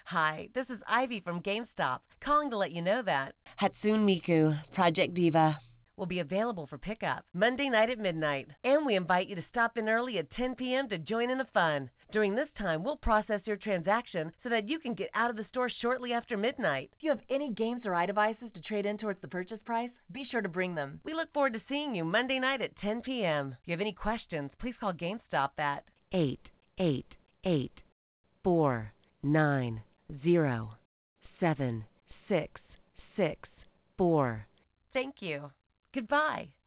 Hi, this is Ivy from GameStop, calling to let you know that Hatsune Miku, Project Diva, will be available for pickup Monday night at midnight. And we invite you to stop in early at 10 p.m. to join in the fun. During this time, we'll process your transaction so that you can get out of the store shortly after midnight. If you have any games or iDevices to trade in towards the purchase price, be sure to bring them. We look forward to seeing you Monday night at 10 p.m. If you have any questions, please call GameStop at 888-490-7664. Thank you. Goodbye.